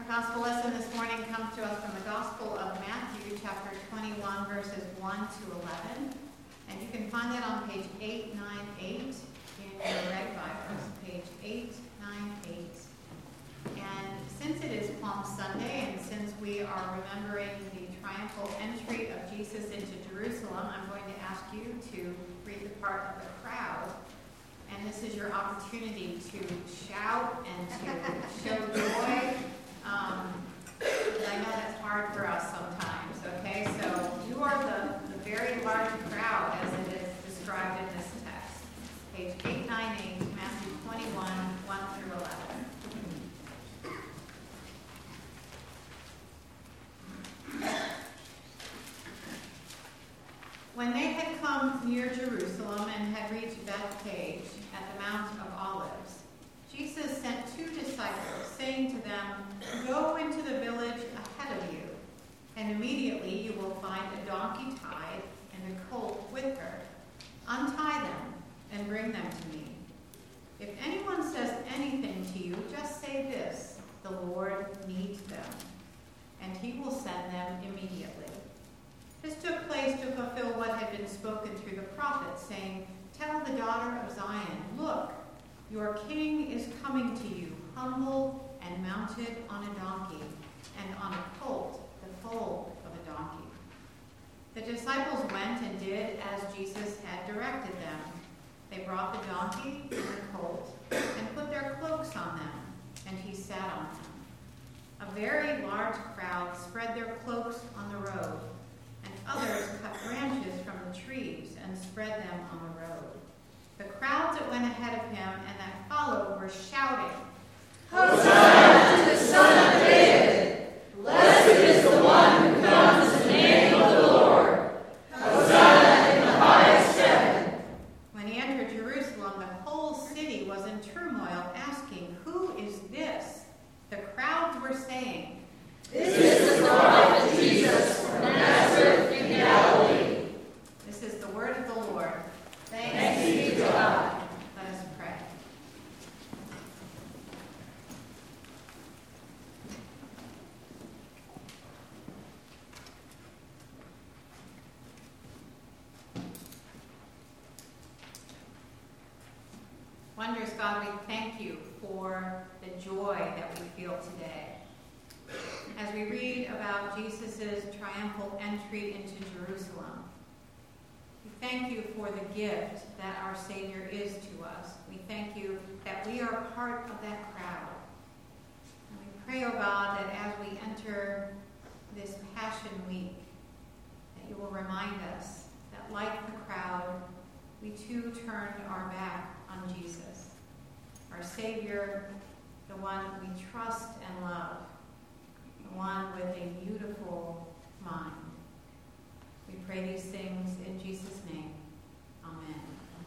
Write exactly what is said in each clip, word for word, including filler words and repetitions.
Gospel lesson this morning comes to us from the Gospel of Matthew, chapter twenty-one, verses one to eleven. And you can find that on page eight ninety-eight in your Red Bibles, page eight ninety-eight. And since it is Palm Sunday, and since we are remembering the triumphal entry of Jesus into Jerusalem, I'm going to ask you to read the part of the crowd. And this is your opportunity to shout and to show joy. Um, I know that's hard for us sometimes, okay? So you are the, the very large crowd as it is described in this text. Page eight ninety-eight, Matthew twenty-one, one through eleven. When they had come near Jerusalem and had reached Bethphage at the Mount of Olives, Jesus sent two disciples, saying to them, "Go into the village ahead of you, and immediately you will find a donkey tied and a colt with her. Untie them and bring them to me. If anyone says anything to you, just say this: the Lord needs them, and he will send them immediately." This took place to fulfill what had been spoken through the prophets, saying, "Tell the daughter of Zion, look, your king is coming to you, humble and mounted on a donkey, and on a colt, the foal of a donkey." The disciples went and did as Jesus had directed them. They brought the donkey and the colt, and put their cloaks on them, and he sat on them. A very large crowd spread their cloaks on the road, and others cut branches from the trees and spread them on the road. The crowds that went ahead of him and that followed were shouting, "Hosanna to the Son of David! Blessed is the one who comes in the name of the Lord! Hosanna in the highest heaven!" When he entered Jerusalem, the whole city was in turmoil, asking, "Who is this?" The crowds were saying, "This is the prophet Jesus from Nazareth in Galilee." This is the word of the Lord. Thanks, Thanks be to God. Let us pray. Wondrous God, we thank you for the joy that we feel today as we read about Jesus' triumphal entry into Jerusalem. We thank you for the gift that our Savior is to us. We thank you that we are part of that crowd. And we pray, O God, that as we enter this Passion Week, that you will remind us that like the crowd, we too turned our back on Jesus, our Savior, the one we trust and love, the one with a beautiful mind. We pray these things in Jesus' name. Amen.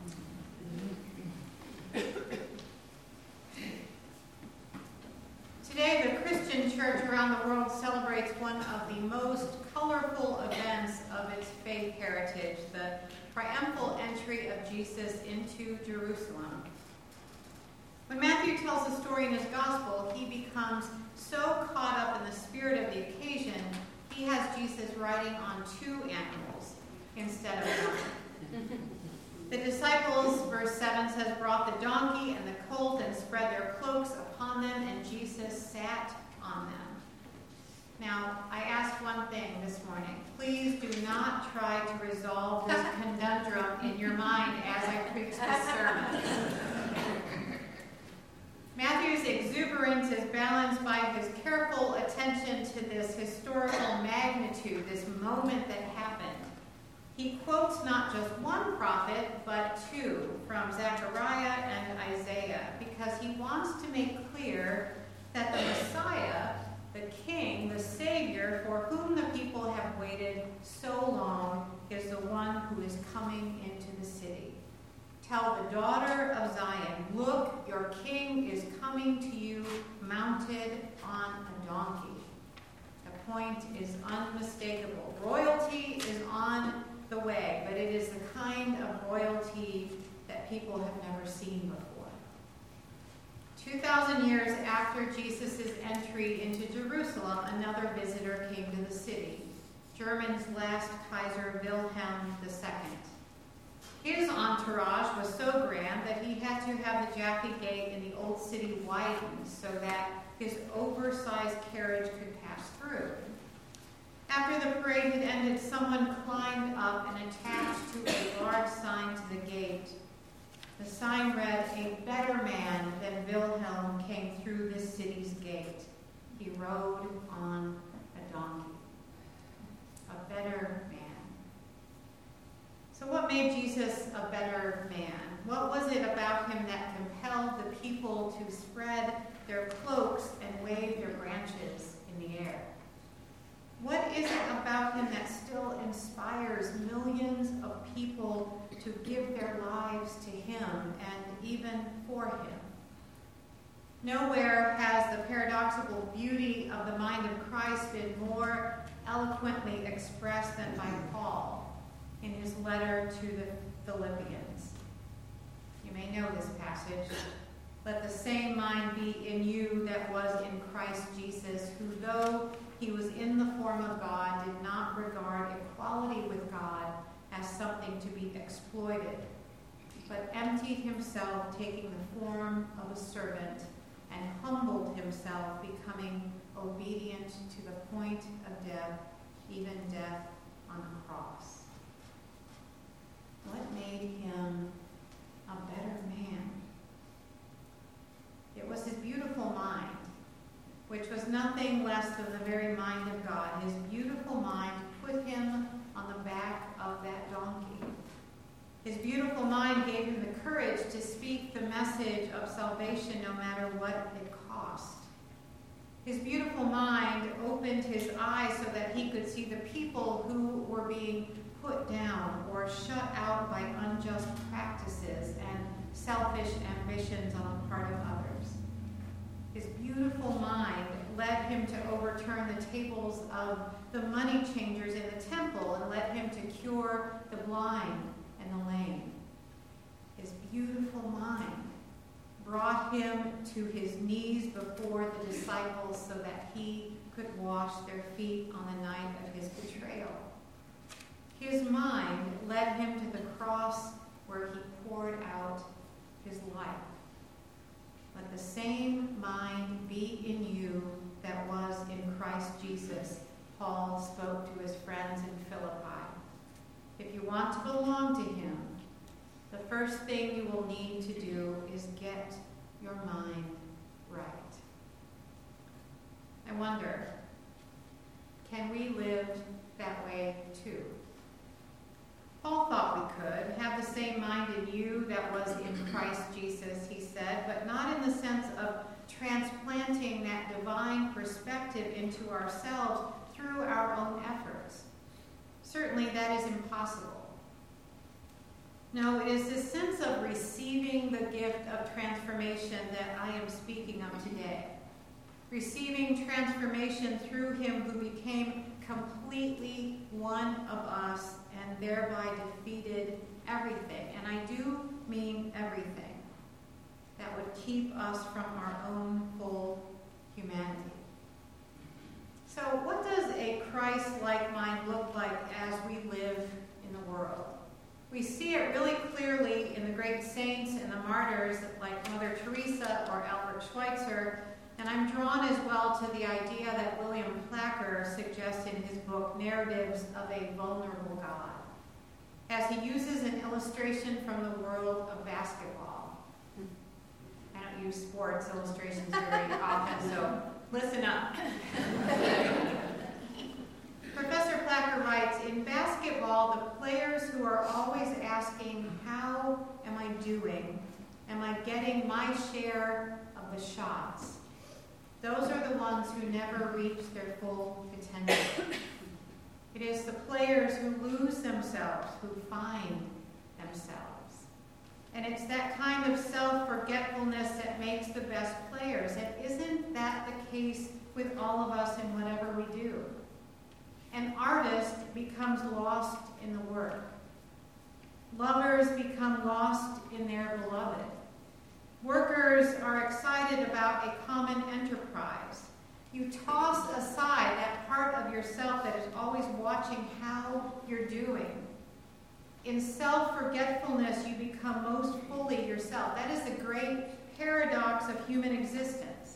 Today, the Christian church around the world celebrates one of the most colorful events of its faith heritage, the triumphal entry of Jesus into Jerusalem. When Matthew tells the story in his gospel, he becomes so caught up in the spirit of the occasion, he has Jesus riding on two animals instead of one. The disciples, verse seven says, brought the donkey and the colt and spread their cloaks upon them, and Jesus sat on them. Now, I ask one thing this morning. Please do not try to resolve this conundrum in your mind as I preach this sermon. Matthew's exuberance is balanced by his careful attention to this historical magnitude, this moment that happened. He quotes not just one prophet, but two, from Zechariah and Isaiah, because he wants to make clear that the Messiah, the King, the Savior, for whom the people have waited so long, is the one who is coming into the city. Tell the daughter of Zion, look, your king is coming to you mounted on a donkey. The point is unmistakable. Royalty is on the way, but it is the kind of royalty that people have never seen before. Two thousand years after Jesus' entry into Jerusalem, another visitor came to the city, Germany's last Kaiser Wilhelm the Second. His entourage was so grand that he had to have the Jaffe Gate in the Old City widened so that his oversized carriage could pass through. After the parade had ended, someone climbed up and attached to a large sign to the gate. The sign read, "A better man than Wilhelm came through this city's gate. He rode on a donkey." A better man. So what made Jesus a better man? What was it about him that compelled the people to spread their cloaks and wave their branches in the air? What is it about him that still inspires millions of people to give their lives to him and even for him? Nowhere has the paradoxical beauty of the mind of Christ been more eloquently expressed than by Paul in his letter to the Philippians. You may know this passage. "Let the same mind be in you that was in Christ Jesus, who though he was in the form of God, did not regard equality with God as something to be exploited, but emptied himself, taking the form of a servant, and humbled himself, becoming obedient to the point of death, even death on the cross." What made him a better man? It was his beautiful mind, which was nothing less than the very mind of God. His beautiful mind put him on the back of that donkey. His beautiful mind gave him the courage to speak the message of salvation no matter what it cost. His beautiful mind opened his eyes so that he could see the people who were being put down or shut out by unjust practices and selfish ambitions on the part of others. His beautiful mind led him to overturn the tables of the money changers in the temple and led him to cure the blind and the lame. His beautiful mind brought him to his knees before the disciples so that he could wash their feet on the night of his betrayal. His mind led him to the cross where he poured out his life. Let the same mind be in you that was in Christ Jesus, Paul spoke to his friends in Philippi. If you want to belong to him, the first thing you will need to do is get your mind right. I wonder, can we live that way too? Paul thought we could have the same mind in you that was in Christ Jesus, he said, but not in the sense of transplanting that divine perspective into ourselves through our own efforts. Certainly that is impossible. No, it is this sense of receiving the gift of transformation that I am speaking of today. Receiving transformation through him who became completely one of us and thereby defeated everything, and I do mean everything, that would keep us from our own full humanity. So what does a Christ-like mind look like as we live in the world? We see it really clearly in the great saints and the martyrs like Mother Teresa or Albert Schweitzer, and I'm drawn as well to the idea that William Placker suggests in his book, Narratives of a Vulnerable God, as he uses an illustration from the world of basketball. I don't use sports illustrations very often, so listen up. Professor Placker writes, in basketball, the players who are always asking, how am I doing? Am I getting my share of the shots? Those are the ones who never reach their full potential. It is the players who lose themselves who find themselves. And it's that kind of self-forgetfulness that makes the best players. And isn't that the case with all of us in whatever we do? An artist becomes lost in the work. Lovers become lost in their beloved. Workers are excited about a common enterprise. You toss aside that part of yourself that is always watching how you're doing. In self-forgetfulness, you become most fully yourself. That is the great paradox of human existence.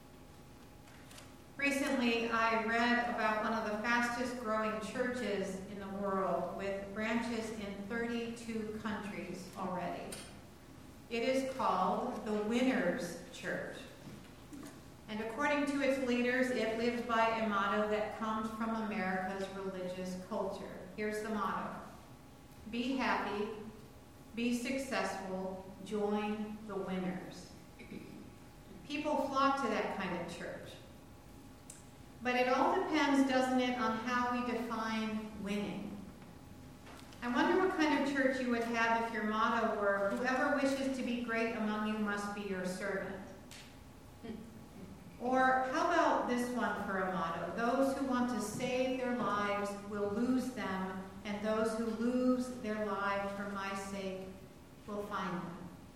Recently, I read about one of the fastest growing churches in the world with branches in thirty-two countries already. It is called the Winners Church. And according to its leaders, it lives by a motto that comes from America's religious culture. Here's the motto: be happy, be successful, join the winners. People flock to that kind of church. But it all depends, doesn't it, on how we define winning. I wonder what kind of church you would have if your motto were, whoever wishes to be great among you must be your servant. Or how about this one for a motto? Those who want to save their lives will lose them, and those who lose their lives for my sake will find them.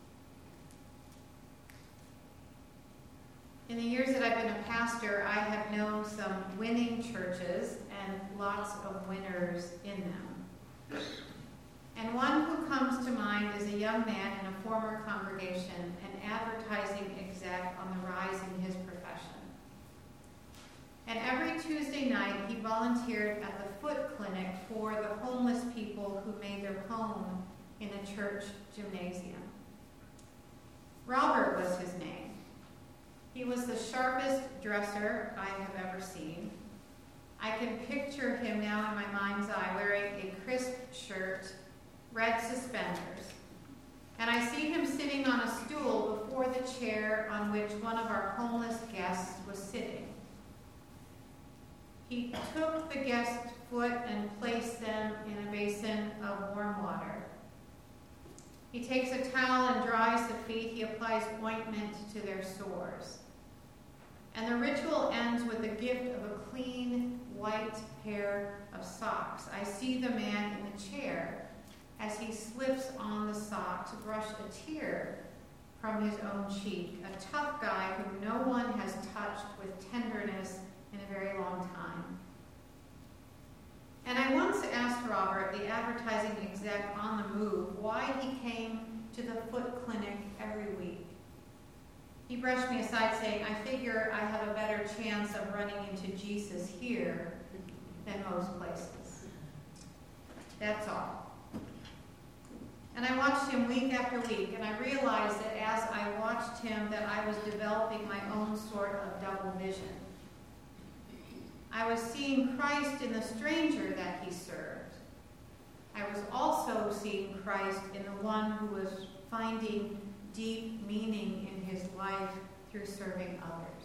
In the years that I've been a pastor, I have known some winning churches and lots of winners in them. And one who comes to mind is a young man in a former congregation, an advertising exec on the rise in his profession. And every Tuesday night, he volunteered at the foot clinic for the homeless people who made their home in the church gymnasium. Robert was his name. He was the sharpest dresser I have ever seen. I can picture him now in my mind's eye wearing a crisp shirt, red suspenders, and I see him sitting on a stool before the chair on which one of our homeless guests was sitting. He took the guest's foot and placed them in a basin of warm water. He takes a towel and dries the feet. He applies ointment to their sores. And the ritual ends with the gift of a clean, white pair of socks. I see the man in the chair as he slips on the socks, brush a tear from his own cheek, a tough guy whom no one has touched with tenderness in a very long time. And I once asked Robert, the advertising exec on the move, why he came to the foot clinic every week. He brushed me aside, saying, I figure I have a better chance of running into Jesus here than most places. That's all. And I watched him week after week, and I realized that as I watched him that I was developing my own sort of double vision. I was seeing Christ in the stranger that he served. I was also seeing Christ in the one who was finding deep meaning in his life through serving others.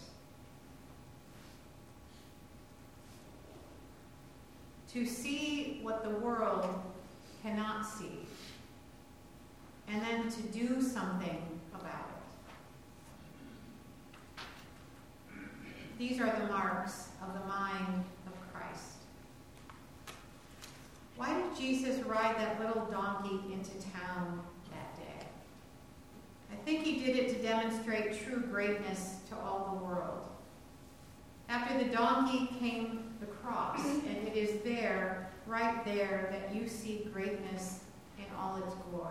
To see what the world cannot see, and then to do something about it. These are the marks of the mind of Christ. Why did Jesus ride that little donkey into town that day? I think he did it to demonstrate true greatness to all the world. After the donkey came the cross, and it is there, right there, that you see greatness in all its glory.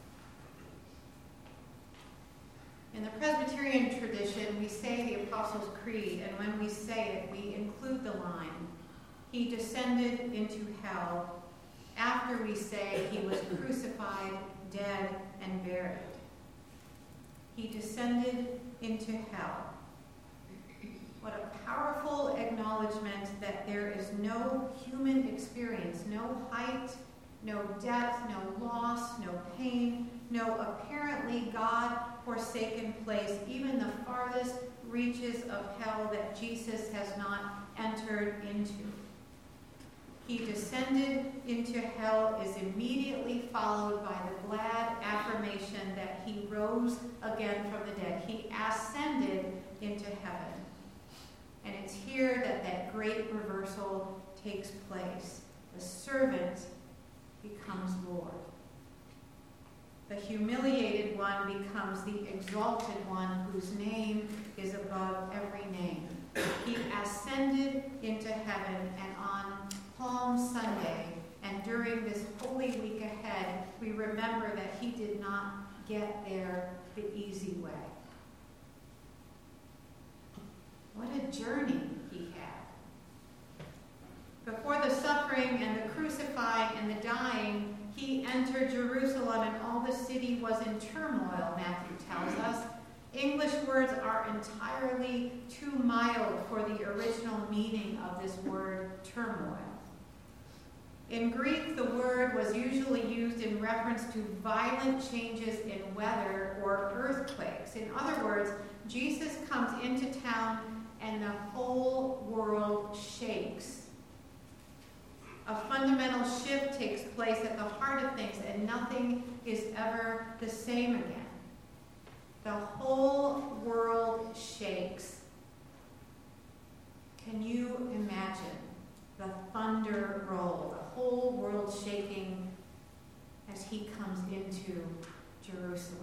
In the Presbyterian tradition, we say the Apostles' Creed, and when we say it, we include the line, he descended into hell, after we say he was crucified, dead, and buried. He descended into hell. What a powerful acknowledgement that there is no human experience, no height, no depth, no loss, no pain, no apparently God-forsaken place, even the farthest reaches of hell that Jesus has not entered into. He descended into hell is immediately followed by the glad affirmation that he rose again from the dead. He ascended into heaven. And it's here that that great reversal takes place. The servant becomes Lord. The humiliated one becomes the exalted one whose name above every name. He ascended into heaven, and on Palm Sunday and during this holy week ahead, we remember that he did not get there the easy way. What a journey he had. Before the suffering and the crucifying and the dying, he entered Jerusalem, and all the city was in turmoil, Matthew tells us. English words are entirely too mild for the original meaning of this word turmoil. In Greek, the word was usually used in reference to violent changes in weather or earthquakes. In other words, Jesus comes into town and the whole world shakes. A fundamental shift takes place at the heart of things, and nothing is ever the same again. The whole world shakes. Can you imagine the thunder roll, the whole world shaking as he comes into Jerusalem?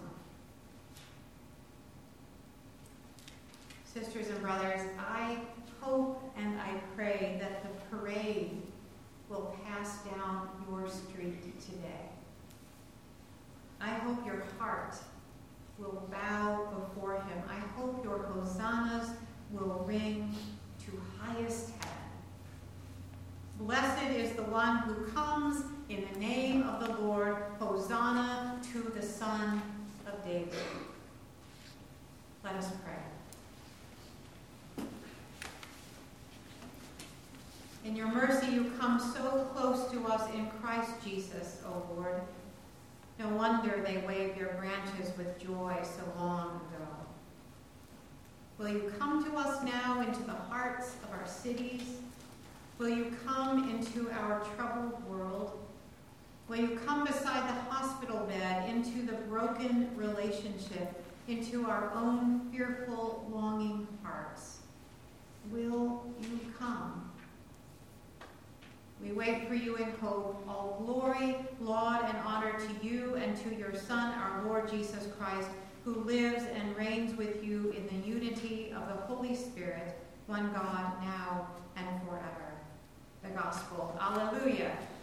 Sisters and brothers, I hope and I pray that the parade will pass down your street today. I hope your heart will bow before him. I hope your hosannas will ring to highest heaven. Blessed is the one who comes in the name of the Lord. Hosanna to the Son of David. Let us pray. In your mercy, you come so close to us in Christ Jesus, O Lord. No wonder they wave their branches with joy so long ago. Will you come to us now into the hearts of our cities? Will you come into our troubled world? Will you come beside the hospital bed, into the broken relationship, into our own fearful, longing hearts? Will you come? We wait for you in hope. All glory, laud, and honor to you and to your Son, our Lord Jesus Christ, who lives and reigns with you in the unity of the Holy Spirit, one God, now and forever. The Gospel. Alleluia.